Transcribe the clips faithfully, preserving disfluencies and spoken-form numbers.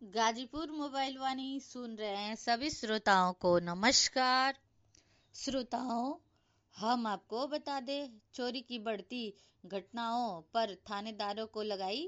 Ghazipur mobile वाणी सुन रहे हैं सभी श्रोताओं को नमस्कार। श्रोताओं, हम आपको बता दें, चोरी की बढ़ती घटनाओं पर थानेदारों को लगाई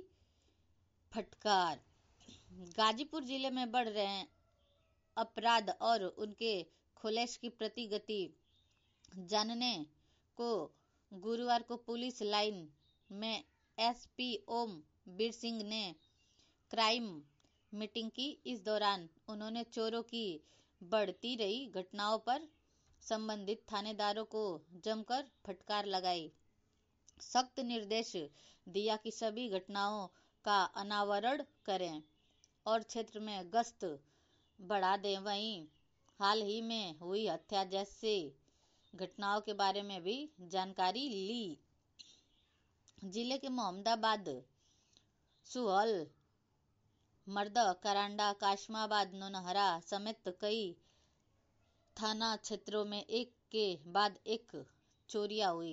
फटकार। गाजीपुर जिले में बढ़ रहे अपराध और उनके खुलेस की प्रति गति जानने को गुरुवार को पुलिस लाइन में एसपी ओम बीर सिंह ने क्राइम मीटिंग की। इस दौरान उन्होंने चोरों की बढ़ती रही घटनाओं पर संबंधित थानेदारों को जमकर फटकार लगाई। सख्त निर्देश दिया कि सभी घटनाओं का अनावरण करें और क्षेत्र में गश्त बढ़ा दें। वहीं हाल ही में हुई हत्या जैसे घटनाओं के बारे में भी जानकारी ली। जिले के मोहम्मदाबाद, सुहल, मर्द, करांडा, काशमाबाद, नौनहरा समेत कई थाना क्षेत्रों में एक के बाद एक चोरियां हुई।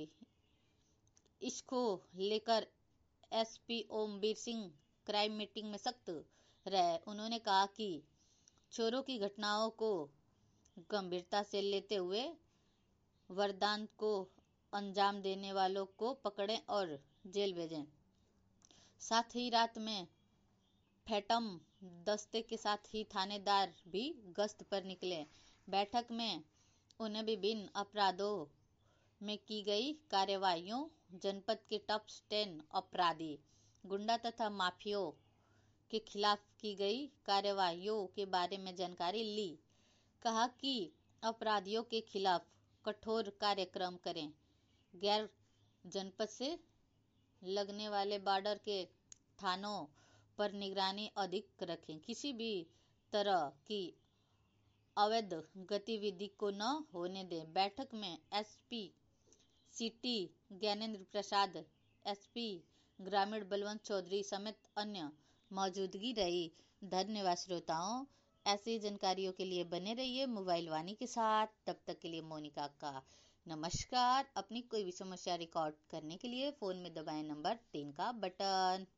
इसको लेकर SP Om Bir Singh crime meeting में सख्त रहे। उन्होंने कहा कि चोरों की घटनाओं को गंभीरता से लेते हुए वारदात को अंजाम देने वालों को पकड़ें और जेल भेजें। साथ ही रात में फैंटम दस्ते के साथ ही थानेदार भी गश्त पर निकले। बैठक में उन्हें विभिन्न अपराधों में की गई कार्रवाइयों, जनपद के टॉप टेन अपराधी, गुंडा तथा माफियों के खिलाफ की गई कार्रवाइयों के बारे में जानकारी ली। कहा कि अपराधियों के खिलाफ कठोर कार्यक्रम करें। गैर जनपद से लगने वाले बॉर्डर के थानों पर निगरानी अधिक रखें। किसी भी तरह की अवैध गतिविधि को न होने दें। बैठक में SP city Gyanendra Prasad, SP ग्रामीण बलवंत चौधरी समेत अन्य मौजूदगी रही। धन्यवाद श्रोताओं, ऐसी जानकारियों के लिए बने रहिए मोबाइल वाणी के साथ। तब तक के लिए मोनिका का नमस्कार। अपनी कोई भी समस्या रिकॉर्ड करने के लिए फोन में दबाएं नंबर तीन का बटन।